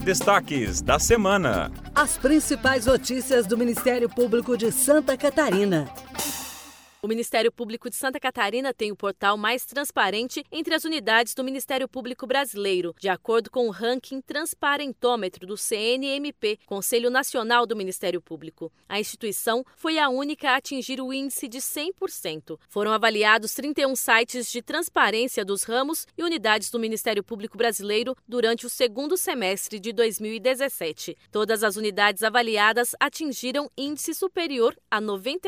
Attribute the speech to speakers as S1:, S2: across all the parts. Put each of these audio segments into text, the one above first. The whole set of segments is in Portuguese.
S1: Destaques da semana.
S2: As principais notícias do Ministério Público de Santa Catarina.
S3: O Ministério Público de Santa Catarina tem o portal mais transparente entre as unidades do Ministério Público Brasileiro, de acordo com o ranking Transparentômetro do CNMP, Conselho Nacional do Ministério Público. A instituição foi a única a atingir o índice de 100%. Foram avaliados 31 sites de transparência dos ramos e unidades do Ministério Público Brasileiro durante o segundo semestre de 2017. Todas as unidades avaliadas atingiram índice superior a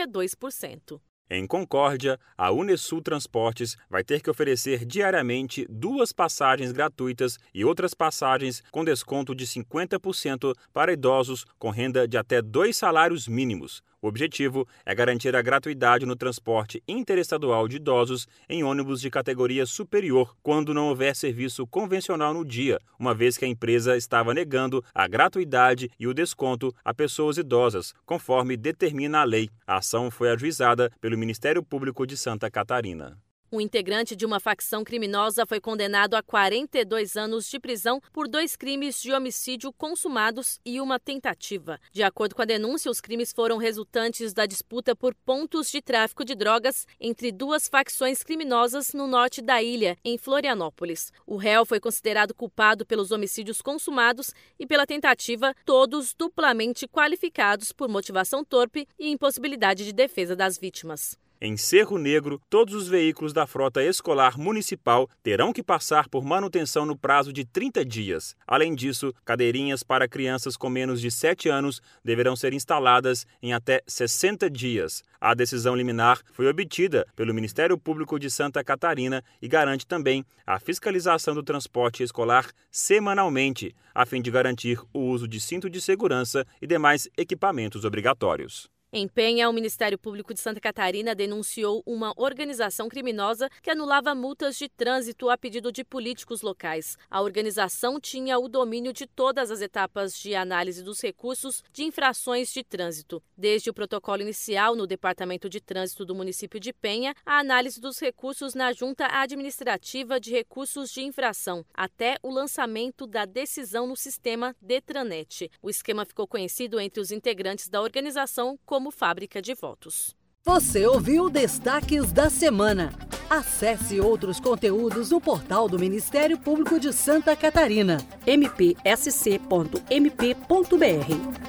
S3: 92%.
S1: Em Concórdia, a Unesul Transportes vai ter que oferecer diariamente 2 passagens gratuitas e outras passagens com desconto de 50% para idosos com renda de até 2 salários mínimos. O objetivo é garantir a gratuidade no transporte interestadual de idosos em ônibus de categoria superior, quando não houver serviço convencional no dia, uma vez que a empresa estava negando a gratuidade e o desconto a pessoas idosas, conforme determina a lei. A ação foi ajuizada pelo Ministério Público de Santa Catarina.
S3: Um integrante de uma facção criminosa foi condenado a 42 anos de prisão por 2 crimes de homicídio consumados e uma tentativa. De acordo com a denúncia, os crimes foram resultantes da disputa por pontos de tráfico de drogas entre 2 facções criminosas no norte da ilha, em Florianópolis. O réu foi considerado culpado pelos homicídios consumados e pela tentativa, todos duplamente qualificados por motivação torpe e impossibilidade de defesa das vítimas.
S1: Em Cerro Negro, todos os veículos da frota escolar municipal terão que passar por manutenção no prazo de 30 dias. Além disso, cadeirinhas para crianças com menos de 7 anos deverão ser instaladas em até 60 dias. A decisão liminar foi obtida pelo Ministério Público de Santa Catarina e garante também a fiscalização do transporte escolar semanalmente, a fim de garantir o uso de cinto de segurança e demais equipamentos obrigatórios.
S3: Em Penha, o Ministério Público de Santa Catarina denunciou uma organização criminosa que anulava multas de trânsito a pedido de políticos locais. A organização tinha o domínio de todas as etapas de análise dos recursos de infrações de trânsito, desde o protocolo inicial no Departamento de Trânsito do município de Penha, a análise dos recursos na Junta Administrativa de Recursos de Infração, até o lançamento da decisão no sistema Detranet. O esquema ficou conhecido entre os integrantes da organização como fábrica de votos.
S2: Você ouviu Destaques da Semana. Acesse outros conteúdos no portal do Ministério Público de Santa Catarina, mpsc.mp.br.